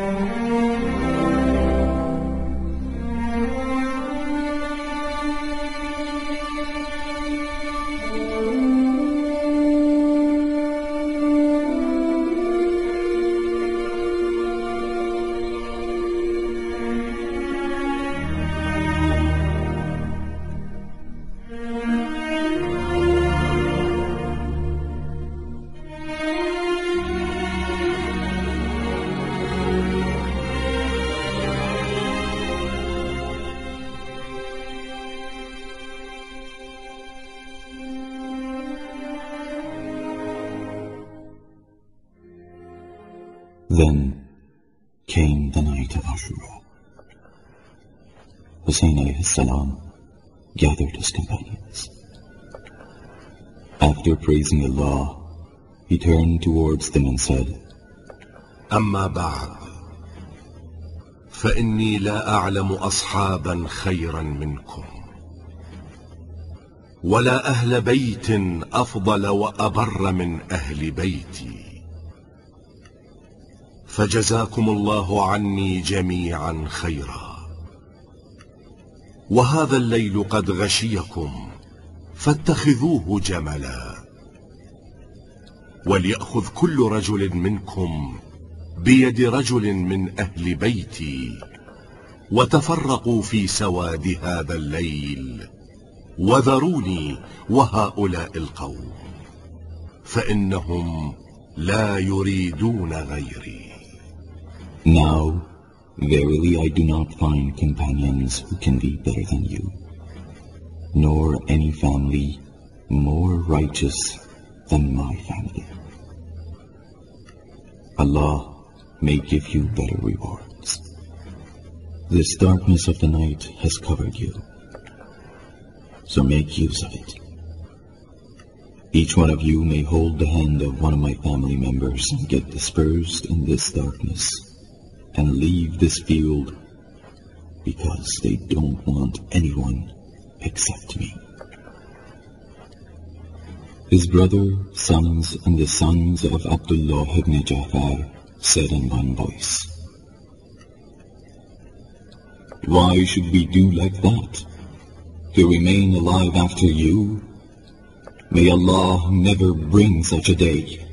Then came the night of Ashura. Hussein alayhi salam gathered his companions. After praising Allah, he turned towards them and said, أما بعد فإني لا أعلم أصحابا خيرا منكم ولا أهل بيت أفضل وأبر من أهل بيتي فجزاكم الله عني جميعا خيرا وهذا الليل قد غشيكم فاتخذوه جملا وليأخذ كل رجل منكم بيد رجل من أهل بيتي وتفرقوا في سواد هذا الليل وذروني وهؤلاء القوم فإنهم لا يريدون غيري. Now, verily I do not find companions who can be better than you, nor any family more righteous than my family. Allah may give you better rewards. This darkness of the night has covered you, so make use of it. Each one of you may hold the hand of one of my family members and get dispersed in this darkness and leave this field because they don't want anyone except me. His brother, sons, and the sons of Abdullah ibn Ja'far said in one voice, Why should we do like that? To remain alive after you? May Allah never bring such a day.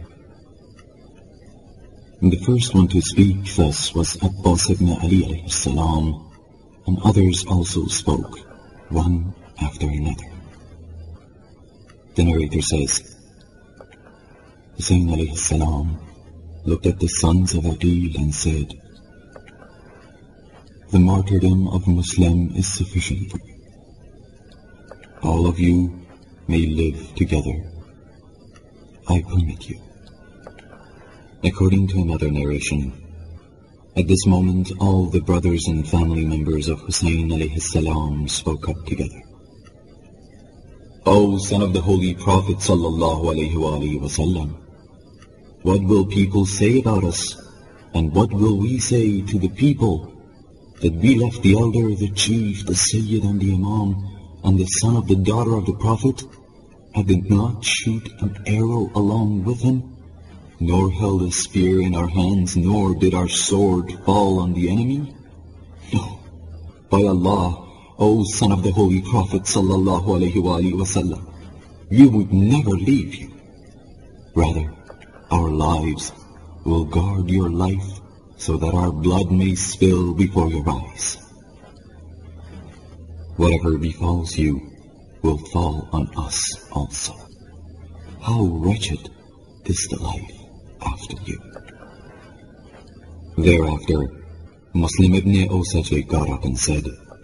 And the first one to speak thus was Abbas ibn Ali alayhi salam, and others also spoke, one after another. The narrator says, Hussein alayhi salam looked at the sons of Aqil and said, The martyrdom of Muslim is sufficient for you. All of you may live together. I permit you. According to another narration, at this moment all the brothers and family members of Hussein alayhi salam spoke up together. O son of the Holy Prophet sallallahu alayhi wasallam, what will people say about us, and what will we say to the people, that we left the elder, the chief, the Sayyid and the Imam, and the son of the daughter of the Prophet, and did not shoot an arrow along with him, nor held a spear in our hands, nor did our sword fall on the enemy? No, by Allah, O son of the Holy Prophet sallallahu alayhi wasallam, we would never leave you. Rather, our lives will guard your life so that our blood may spill before your eyes. Whatever befalls you will fall on us also. How wretched is the life after you. Thereafter, Muslim ibn Osaj got up and said,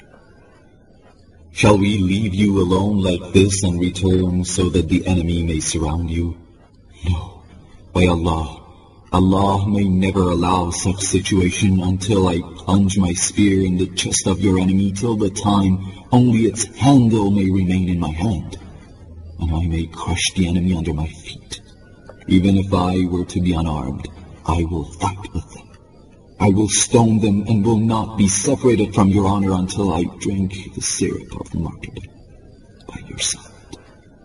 Shall we leave you alone like this and return so that the enemy may surround you? No, by Allah, Allah may never allow such situation until I plunge my spear in the chest of your enemy till the time only its handle may remain in my hand, and I may crush the enemy under my feet. Even if I were to be unarmed, I will fight with them. I will stone them and will not be separated from your honor until I drink the syrup of martyrdom by your side.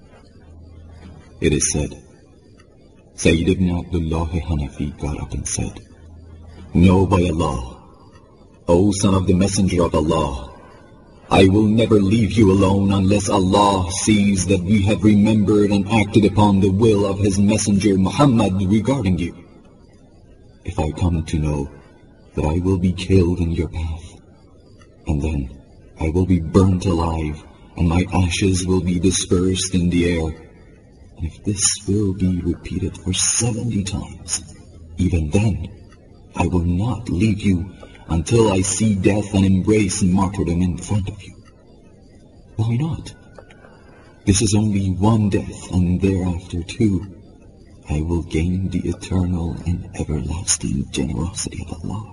It is said, Sayyid ibn Abdullah Hanafi got up and said, Know by Allah, O son of the Messenger of Allah, I will never leave you alone unless Allah sees that we have remembered and acted upon the will of His Messenger Muhammad regarding you. If I come to know that I will be killed in your path, and then I will be burnt alive, and my ashes will be dispersed in the air, and if this will be repeated for 70 times, even then I will not leave you until I see death and embrace martyrdom in front of you. Why not? This is only one death, and thereafter too, I will gain the eternal and everlasting generosity of Allah.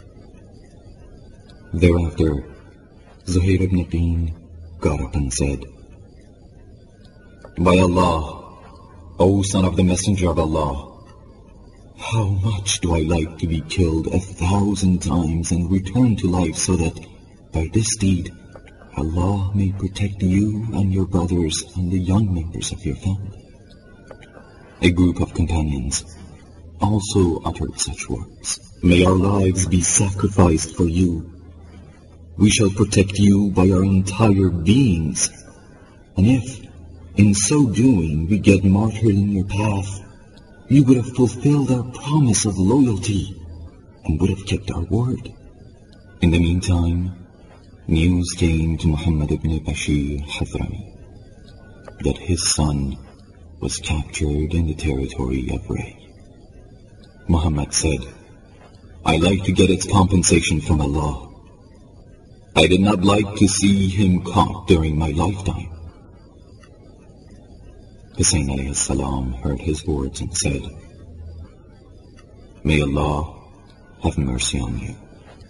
Thereafter, Zuhair ibn Qin got up and said, By Allah, O son of the Messenger of Allah, how much do I like to be killed 1,000 times and return to life so that by this deed Allah may protect you and your brothers and the young members of your family. A group of companions also uttered such words. May our lives be sacrificed for you. We shall protect you by our entire beings. And if, in so doing, we get martyred in your path, we would have fulfilled our promise of loyalty and would have kept our word. In the meantime, news came to Muhammad ibn Bashir Hadrami that his son was captured in the territory of Ray. Muhammad said, I like to get its compensation from Allah. I did not like to see him caught during my lifetime. Hussein alayhi salam heard his words and said, May Allah have mercy on you.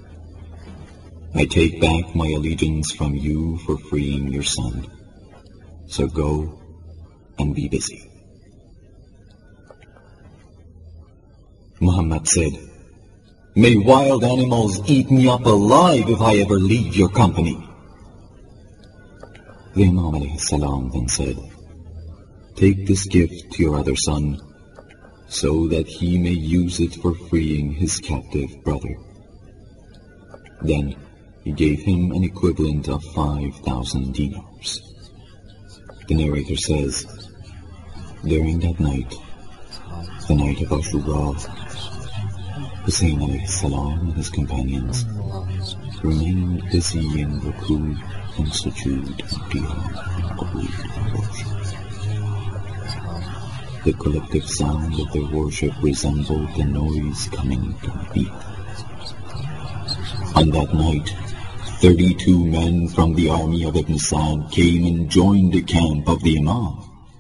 I take back my allegiance from you for freeing your son. So go and be busy. Muhammad said, May wild animals eat me up alive if I ever leave your company. The Imam alayhi salam then said, Take this gift to your other son, so that he may use it for freeing his captive brother. Then he gave him an equivalent of 5,000 dinars. The narrator says, during that night, the night of Ashura, Hussein alayhi salam and his companions remained busy in ruku and sujood and qiyam and qubud and worship. The collective sound of their worship resembled the noise coming from a beat. On that night, 32 men from the army of Ibn Sa'd came and joined the camp of the Imam.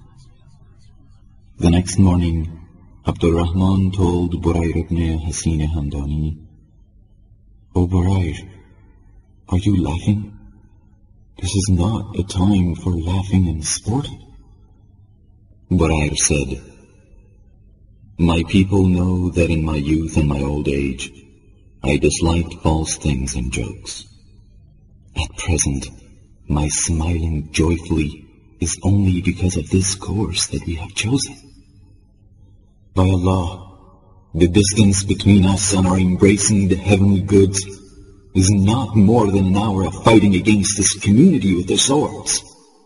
The next morning, Abdul Rahman told Burair ibn Hasina Hamdani, O Burair, are you laughing? This is not a time for laughing and sporting. Burair said, My people know that in my youth and my old age, I disliked false things and jokes. At present, my smiling joyfully is only because of this course that we have chosen. By Allah, the distance between us and our embracing the heavenly goods is not more than an hour of fighting against this community with their swords.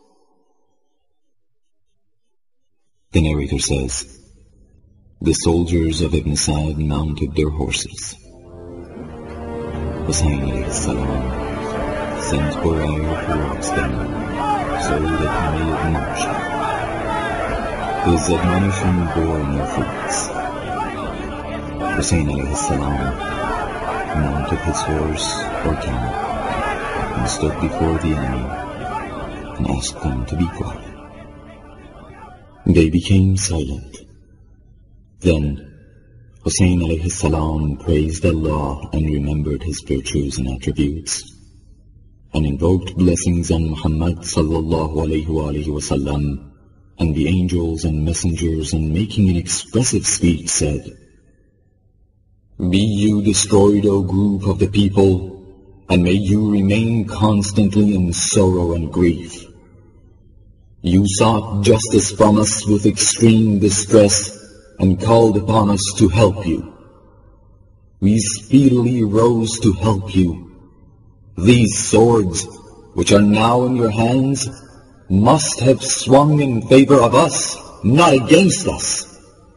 The narrator says, the soldiers of Ibn Sa'd mounted their horses. Hussein alayhi salam sent Burair towards them so that he may admonish them. His admonition bore no fruits. Hussein alayhi salam mounted his horse or camel and stood before the enemy and asked them to be quiet. They became silent. Then Hussein alayhi salam praised Allah and remembered his virtues and attributes, and invoked blessings on Muhammad sallallahu alayhi wa sallam and the angels and messengers, and making an expressive speech said, Be you destroyed, O group of the people, and may you remain constantly in sorrow and grief. You sought justice from us with extreme distress, and called upon us to help you. we speedily rose to help you. These swords, which are now in your hands, must have swung in favor of us, not against us.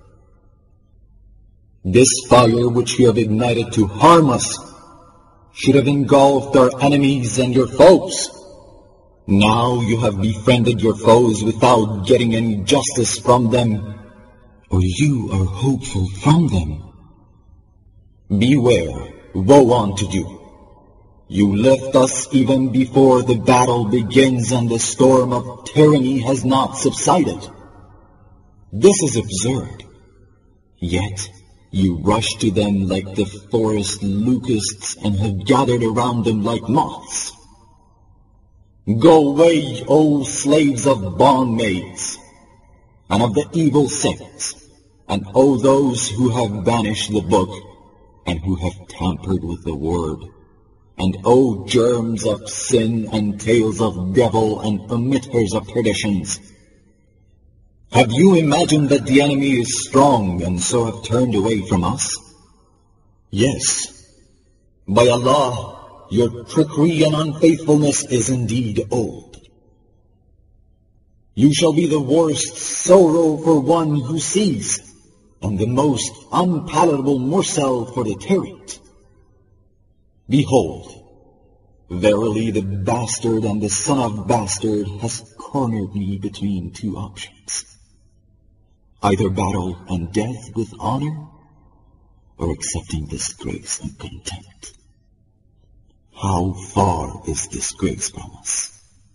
This fire which you have ignited to harm us should have engulfed our enemies and your foes. Now you have befriended your foes without getting any justice from them, or you are hopeful from them. Beware, woe unto you. You left us even before the battle begins and the storm of tyranny has not subsided. This is absurd. Yet you rush to them like the forest locusts and have gathered around them like moths. Go away, O slaves of bondmaids, and of the evil sects, and O those who have banished the book, and who have tampered with the word, and O germs of sin and tails of devil and emitters of perditions. Have you imagined that the enemy is strong and so have turned away from us? Yes, by Allah, your trickery and unfaithfulness is indeed old. You shall be the worst sorrow for one who sees, and the most unpalatable morsel for the tyrant. Behold, verily the bastard and the son of bastard has cornered me between two options. Either battle and death with honor, or accepting disgrace and contempt. How far is disgrace from us?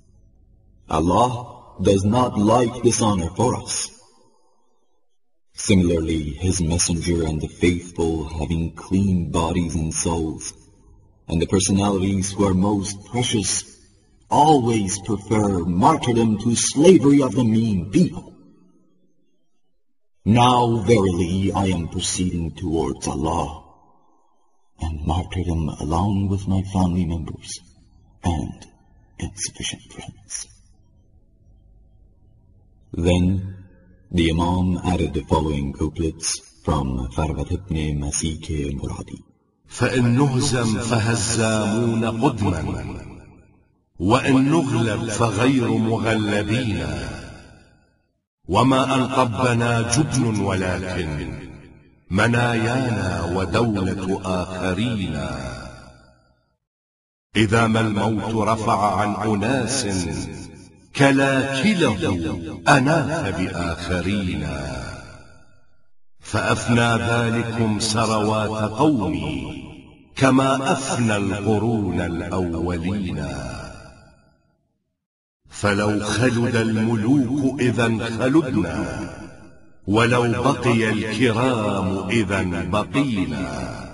Allah does not like dishonor for us. Similarly, His messenger and the faithful, having clean bodies and souls, and the personalities who are most precious, always prefer martyrdom to slavery of the mean people. Now verily I am proceeding towards Allah, and martyrdom along with my family members and insufficient friends. Then the Imam added the following couplets from Farwat ibn Masik al-Muradi. فإن نهزم فهزامون قدما وإن نغلب فغير مغلبين وما أن ربنا جبن ولكن منايانا ودولة آخرين إذا ما الموت رفع عن أناس كلاكله أناث بآخرين فأفنى ذلكم سروات قومي كما أفنى القرون الأولين فلو خلد الملوك إذا خلدنا ولو بقي الكرام إذا بقينا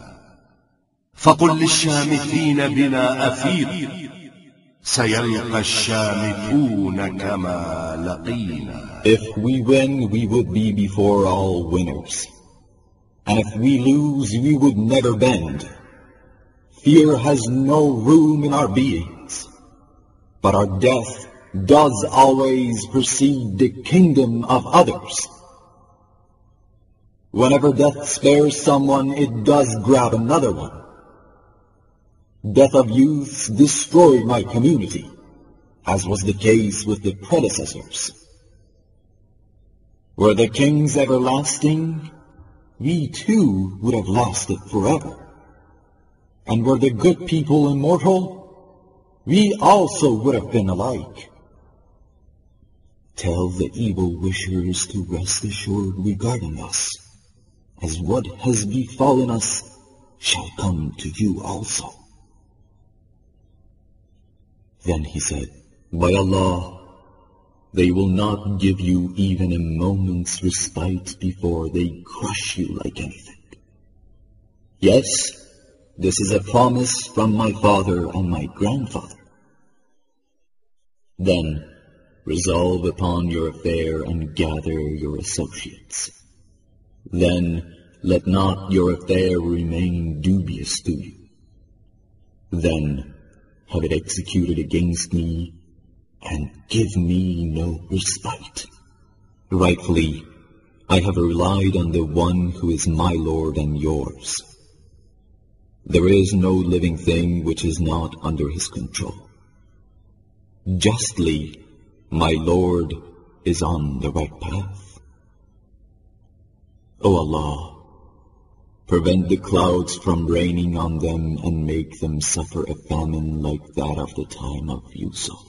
فقل للشامتين بنا أفيق سيلقى الشامتون كما لقينا. If we win, we would be before all winners. And if we lose, we would never bend. Fear has no room in our beings. But our death does always precede the kingdom of others. Whenever death spares someone, it does grab another one. Death of youths destroyed my community, as was the case with the predecessors. Were the kings everlasting, we too would have lasted forever. And were the good people immortal, we also would have been alike. Tell the evil wishers to rest assured regarding us, as what has befallen us shall come to you also. Then he said, by Allah, they will not give you even a moment's respite before they crush you like anything. Yes, this is a promise from my father and my grandfather. Then resolve upon your affair and gather your associates. Then let not your affair remain dubious to you. Then have it executed against me, and give me no respite. Rightfully, I have relied on the one who is my Lord and yours. There is no living thing which is not under his control. Justly, my Lord is on the right path. O Allah, prevent the clouds from raining on them and make them suffer a famine like that of the time of Yusuf.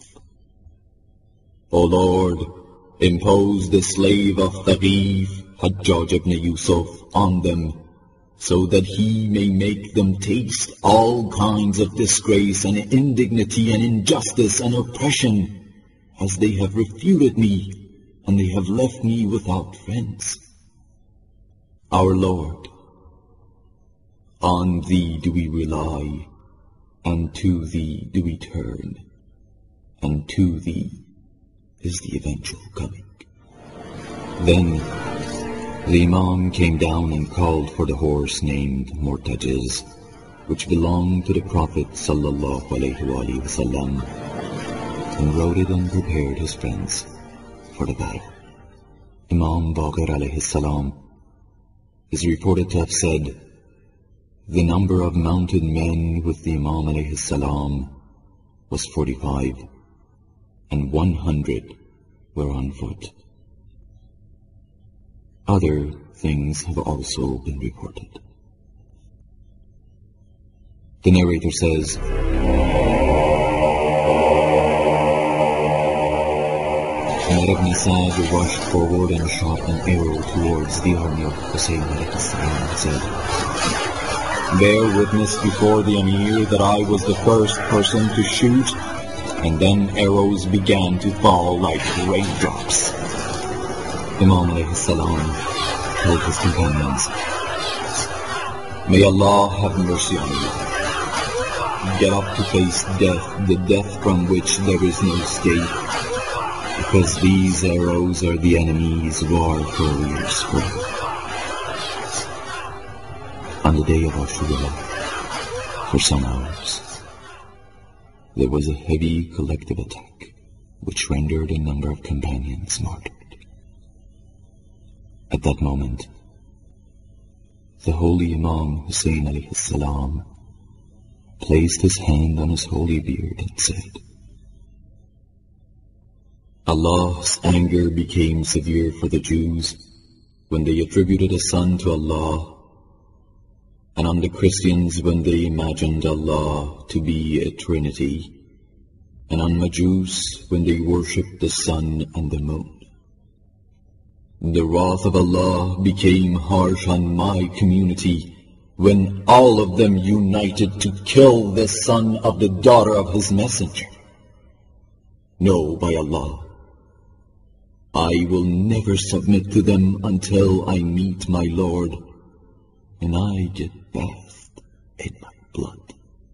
O Lord, impose the slave of Thaqif, Hajjaj ibn Yusuf, on them, so that he may make them taste all kinds of disgrace and indignity and injustice and oppression, as they have refuted me and they have left me without friends. Our Lord, on Thee do we rely, and to Thee do we turn, and to Thee is the eventual coming. Then the Imam came down and called for the horse named Murtajiz, which belonged to the Prophet ﷺ, and rode it and prepared his friends for the battle. Imam Baqir ﷺ is reported to have said, the number of mounted men with the Imam ﷺ was 45, and 100 were on foot. Other things have also been reported. The narrator says, Umar ibn Sa'd rushed forward and shot an arrow towards the army of Husayn and said, bear witness before the Amir that I was the first person to shoot, and then arrows began to fall like raindrops. Imam ﷺ told his companions, may Allah have mercy on you. Get up to face death, the death from which there is no escape, because these arrows are the enemy's war couriers for you. On the day of Ashura, for some hours, there was a heavy collective attack, which rendered a number of companions martyred. At that moment, the holy Imam Husayn ﷺ placed his hand on his holy beard and said, Allah's anger became severe for the Jews when they attributed a son to Allah, and on the Christians when they imagined Allah to be a trinity, and on Majus when they worshipped the sun and the moon. The wrath of Allah became harsh on my community when all of them united to kill the son of the daughter of his messenger. No, by Allah, I will never submit to them until I meet my Lord, and I get bathed in my blood.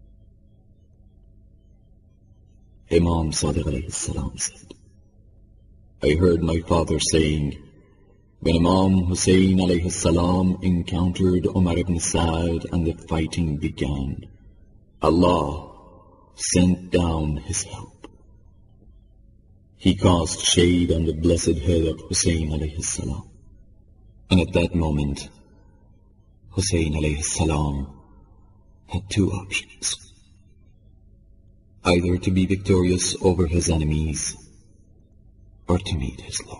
Imam Sadiq ﷺ said, I heard my father saying, when Imam Husayn ﷺ encountered Umar ibn Sa'd and the fighting began, Allah sent down his help. He cast shade on the blessed head of Husayn ﷺ, and at that moment, Husayn ﷺ had two options: either to be victorious over his enemies or to meet his Lord.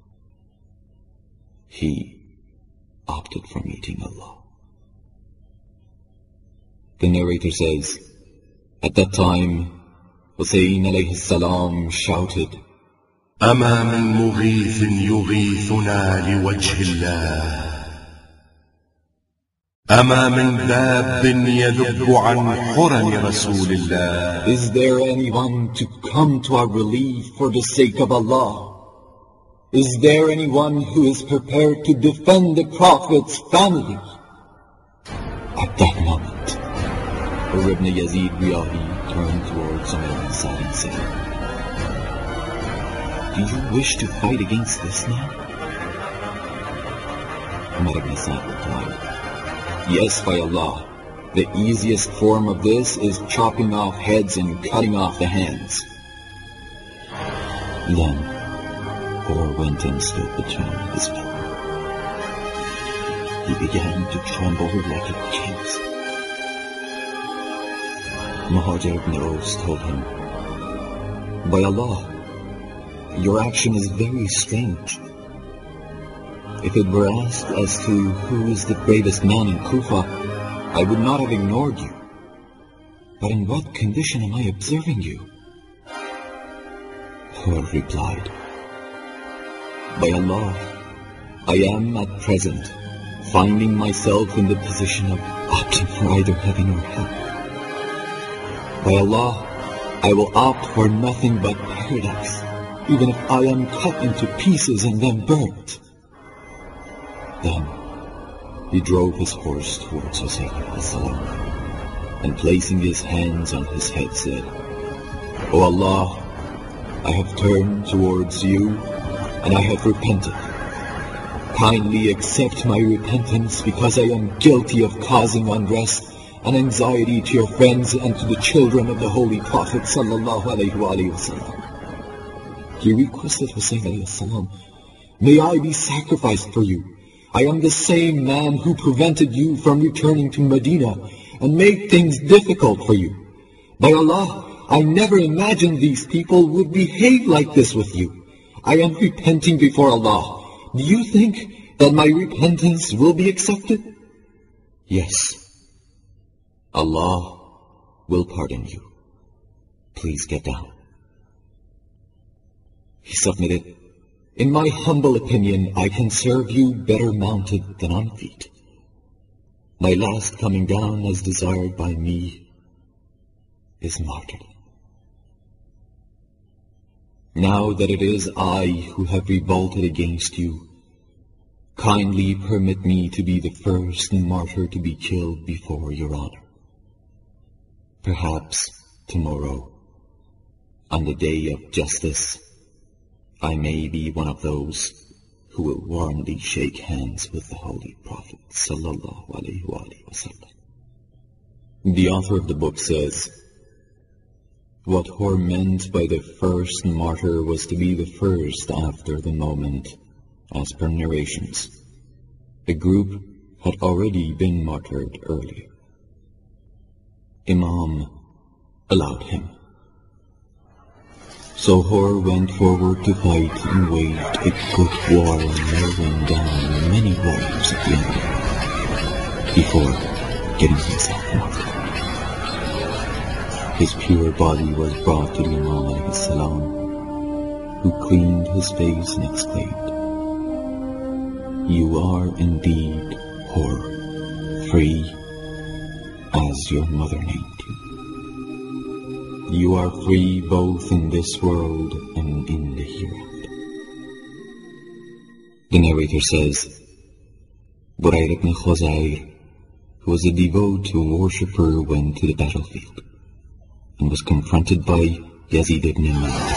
He opted for meeting Allah. The narrator says, at that time, Husayn ﷺ shouted, أما من مغيث يغيثنا لوجه الله أما من ذاب يذب عن حرم رسول الله. Is there anyone to come to our relief for the sake of Allah? Is there anyone who is prepared to defend the Prophet's family? At that moment, ibn Yazid Riyahi turned towards Umar ibn Sa'd and said, do you wish to fight against this man? Umar ibn Sa'd replied, yes, by Allah, the easiest form of this is chopping off heads and cutting off the hands. Then Umar went and stood between his feet. He began to tremble like a cat. Muhajir ibn Aus told him, "By Allah, your action is very strange. If it were asked as to who is the bravest man in Kufa, I would not have ignored you. But in what condition am I observing you?" Hur replied, "By Allah, I am at present finding myself in the position of opting for either heaven or hell. By Allah, I will opt for nothing but paradise, even if I am cut into pieces and then burnt." Then he drove his horse towards Hussein, and placing his hands on his head said, "O Allah, I have turned towards you, and I have repented. Kindly accept my repentance, because I am guilty of causing unrest and anxiety to your friends and to the children of the Holy Prophet sallallahu alaihi wasallam." He requested Hussein alayhi salam, "May I be sacrificed for you. I am the same man who prevented you from returning to Medina and made things difficult for you. By Allah, I never imagined these people would behave like this with you. I am repenting before Allah. Do you think that my repentance will be accepted?" "Yes, Allah will pardon you. Please get down." He submitted, "In my humble opinion, I can serve you better mounted than on feet. My last coming down as desired by me is martyrdom. Now that it is I who have revolted against you, kindly permit me to be the first martyr to be killed before your honor. Perhaps tomorrow, on the day of justice, I may be one of those who will warmly shake hands with the Holy Prophet sallallahu alaihi wasallam." The author of the book says, what Hur meant by the first martyr was to be the first after the moment. As per narrations, a group had already been martyred earlier. Imam allowed him. So Hur went forward to fight and waged a good war, mowing down many warriors of the enemy before getting himself martyred. His pure body was brought to the Imam alayhi salam, who cleaned his face and exclaimed, "You are indeed Hur, free as your mother named you. You are free both in this world and in the hereafter." The narrator says, Burayr ibn Khuzayr, who was a devout worshipper, went to the battlefield and was confronted by Yazid ibn Ma'ad.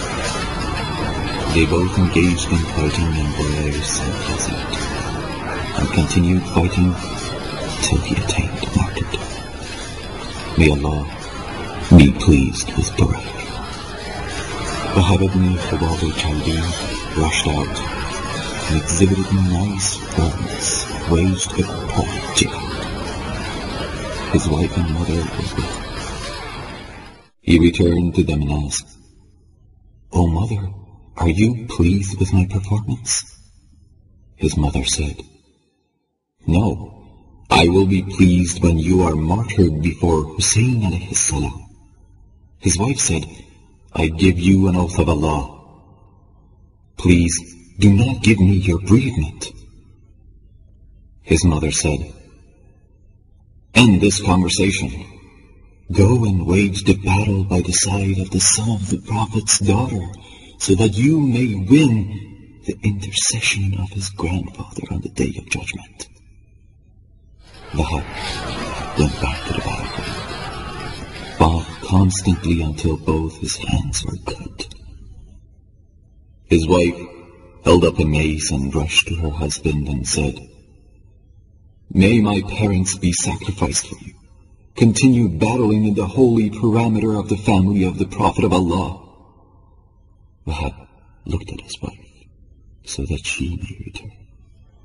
They both engaged in fighting, and Burayr sent Yazid and continued fighting till he attained martyrdom. May Allah be pleased with Burayr. Wahab ibn Khubab al-Chaldi rushed out and exhibited nice firmness, waged a perfect jihad. His wife and mother were with him. He returned to them and asked, "O mother, are you pleased with my performance?" His mother said, "No, I will be pleased when you are martyred before Hussein alayhi salam." His wife said, "I give you an oath of Allah. Please do not give me your bereavement." His mother said, "End this conversation. Go and wage the battle by the side of the son of the Prophet's daughter, so that you may win the intercession of his grandfather on the day of judgment." Wahab went back to the battlefield, fought constantly until both his hands were cut. His wife held up a mace and rushed to her husband and said, "May my parents be sacrificed for you. Continue battling in the holy parameter of the family of the Prophet of Allah." Wahab looked at his wife so that she may return.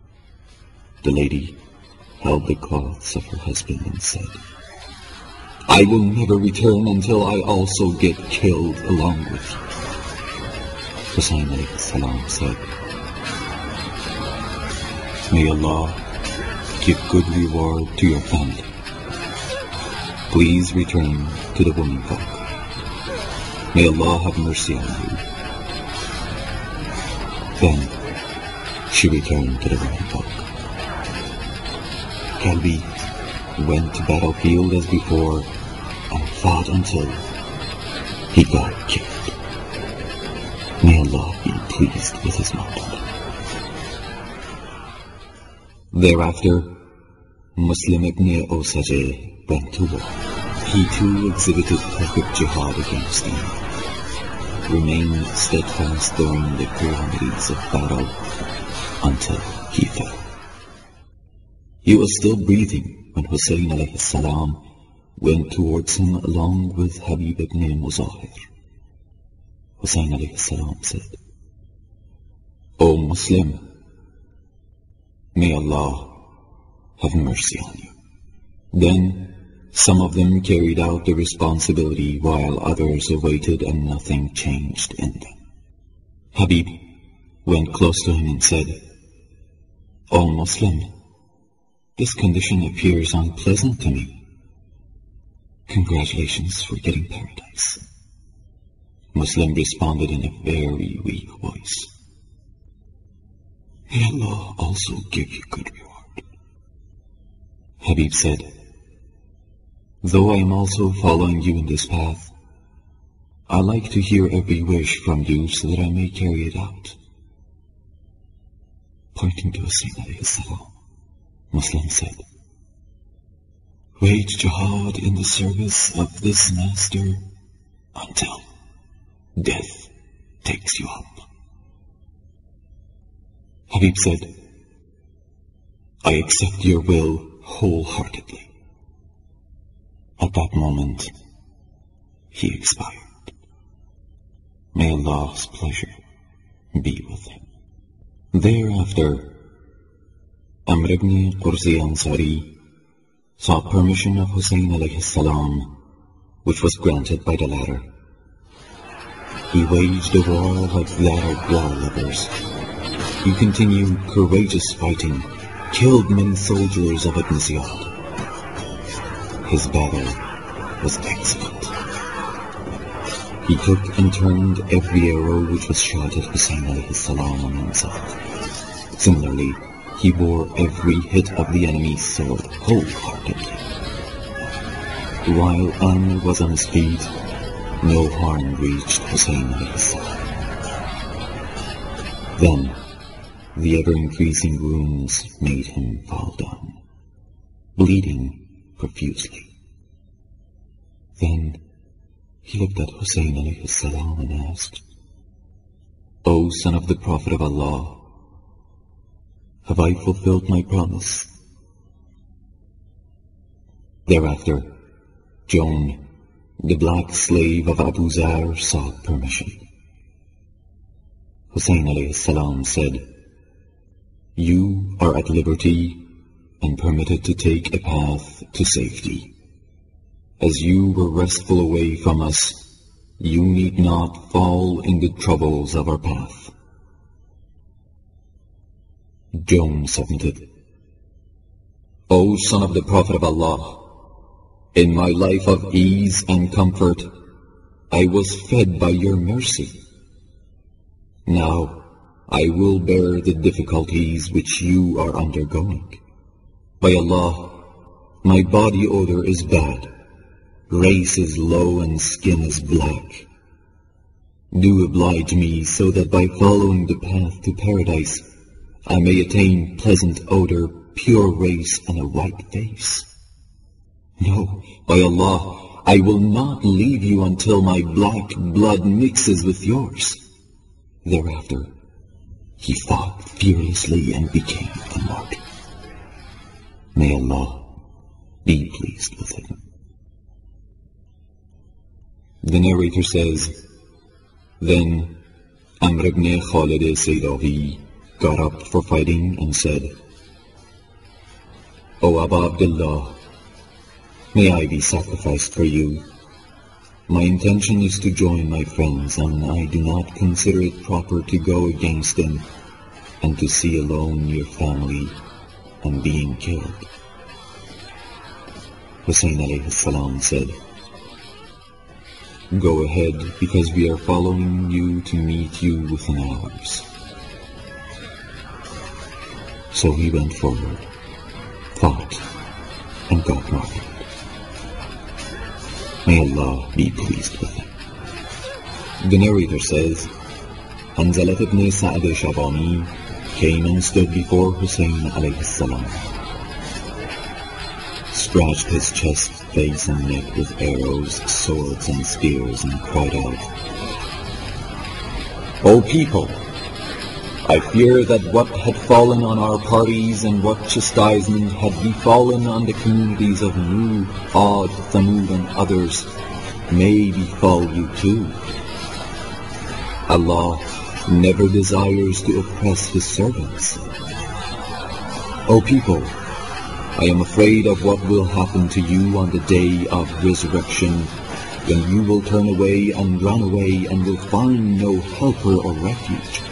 The lady held the cloths of her husband and said, I will never return until I also get killed along with you. Hussein alayhi salam said, May Allah give good reward to your family. Please return to the womenfolk. May Allah have mercy on you. Then she returned to the womenfolk. Kalbi went to battlefield as before and fought until he got killed. May Allah be pleased with his martyrdom. Thereafter, Muslim ibn Osajeh went to war. He too exhibited perfect jihad against them, remained steadfast during the calamities of battle until he fell. He was still breathing when Hussein alayhi salam went towards him along with Habib ibn Muzahir. Hussein alayhi salam said, O Muslim, may Allah have mercy on you. Then some of them carried out the responsibility while others awaited and nothing changed in them. Habib went close to him and said, O Muslim, this condition appears unpleasant to me. Congratulations for getting paradise. Muslim responded in a very weak voice, May Allah also give you good reward. Habib said, Though I am also following you in this path, I like to hear every wish from you so that I may carry it out. Pointing to Hussein alayhi salam, Muslim said, Wage jihad in the service of this master until death takes you up. Habib said, I accept your will wholeheartedly. At that moment, he expired. May Allah's pleasure be with him. Thereafter, Amr ibn Qurzi Ansari sought permission of Hussein alayhi salam, which was granted by the latter. He waged a war like that of war lovers. He continued courageous fighting, killed many soldiers of Ibn Ziyad. His battle was excellent. He took and turned every arrow which was shot at Hussein alayhi salam on himself. Similarly, he bore every hit of the enemy's sword wholeheartedly. While Amr was on his feet, no harm reached Hussein alayhi salam. Then, the ever-increasing wounds made him fall down, bleeding profusely. Then he looked at Hussein alayhi salam and asked, O son of the Prophet of Allah, have I fulfilled my promise? Thereafter, Joan, the black slave of Abu Zar, sought permission. Hussein alayhi salam said, You are at liberty and permitted to take a path to safety. As you were restful away from us, you need not fall in the troubles of our path. Joan submitted. O son of the Prophet of Allah, in my life of ease and comfort, I was fed by your mercy. Now, I will bear the difficulties which you are undergoing. By Allah, my body odor is bad, race is low and skin is black. Do oblige me so that by following the path to paradise, I may attain pleasant odor, pure race, and a white face. No, by Allah, I will not leave you until my black blood mixes with yours. Thereafter, he fought fearlessly and became a martyr. May Allah be pleased with him. The narrator says, Then Amr ibn Khalid Saydawi got up for fighting and said, O Abu Abdullah, May I be sacrificed for you. My intention is to join my friends, and I do not consider it proper to go against them and to see alone your family and being killed. Hussein alayhi salam said, Go ahead, because we are following you to meet you within hours. So he went forward, fought, and got martyred. May Allah be pleased with him. The narrator says, Hanzalat ibn Sa'd Shabani came and stood before Hussein alayhi salam, scratched his chest, face and neck with arrows, swords and spears, and cried out, O people! I fear that what had fallen on our parties and what chastisement had befallen on the communities of Nuh, Ad, Thamud and others may befall you too. Allah never desires to oppress His servants. O people, I am afraid of what will happen to you on the day of resurrection, when you will turn away and run away and will find no helper or refuge.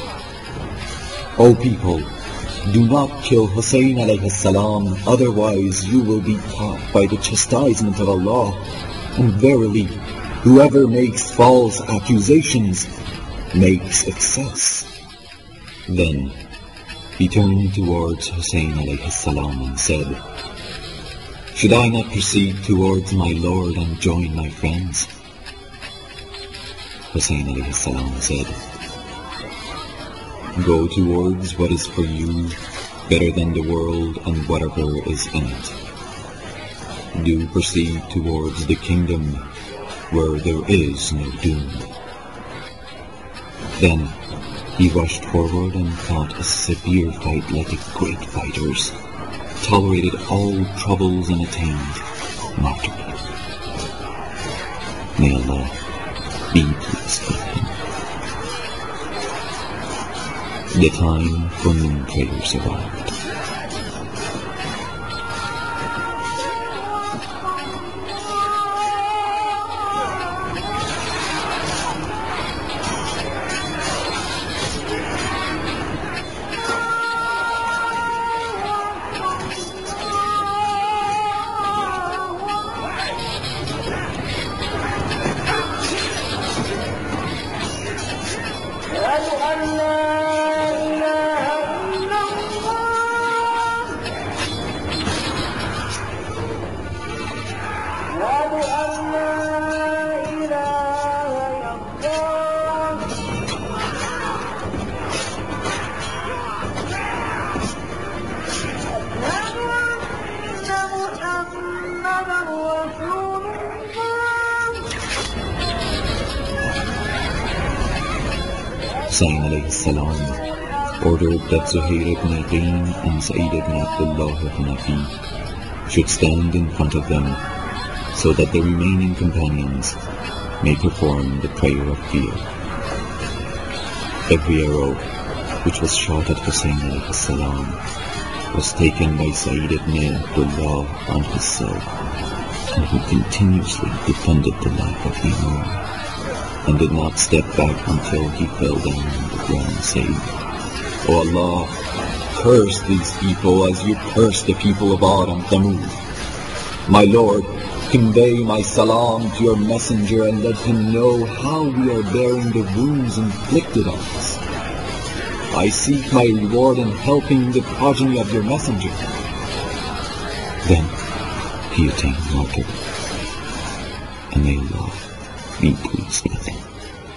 O people, do not kill Hussein alayhi salam, otherwise you will be caught by the chastisement of Allah, and verily, whoever makes false accusations makes excess. Then he turned towards Hussein alayhi salam and said, Should I not proceed towards my Lord and join my friends? Hussein alayhi salam said, Go towards what is for you better than the world and whatever is in it. Do proceed towards the kingdom where there is no doom. Then he rushed forward and fought a severe fight like a great fighters, tolerated all troubles and attained martyrdom. May Allah be pleased with him. The time for noon prayers arrived. Hussein alayhi salam ordered that Zuhair ibn Aqeen and Sa'id ibn Abdullah ibn Afi should stand in front of them so that the remaining companions may perform the prayer of fear. Every arrow which was shot at Hussein alayhi salam was taken by Sa'id ibn Abdullah on his self, and he continuously defended the life of the Imam and did not step back until he fell down on the ground, saying, O Allah, curse these people as you cursed the people of Ad and Thamud. My Lord, convey my salam to your messenger and let him know how we are bearing the wounds inflicted on us. I seek my reward in helping the progeny of your messenger. Then he attained martyrdom, and may Allah be pleased with him.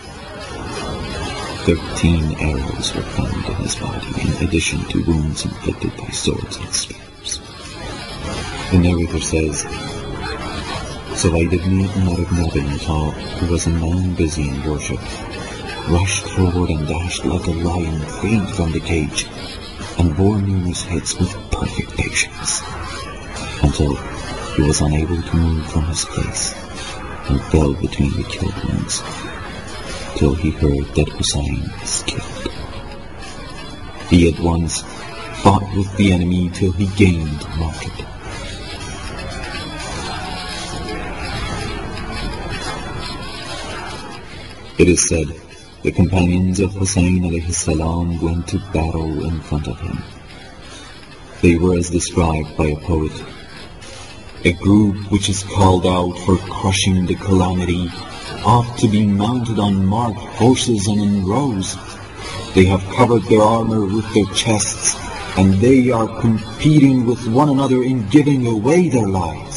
13 arrows were found in his body, in addition to wounds inflicted by swords and spears. The narrator says, Suwayd ibn Umar ibn Abi Talib, who was a man busy in worship, rushed forward and dashed like a lion freed from the cage, and bore numerous hits with perfect patience, until he was unable to move from his place, and fell between the killed ones, till he heard that Hussein was killed. He at once fought with the enemy till he gained martyrdom. It is said, the companions of Hussein alayhi salam went to battle in front of him. They were as described by a poet. A group which is called out for crushing the calamity ought to be mounted on marked horses and in rows. They have covered their armor with their chests, and they are competing with one another in giving away their lives.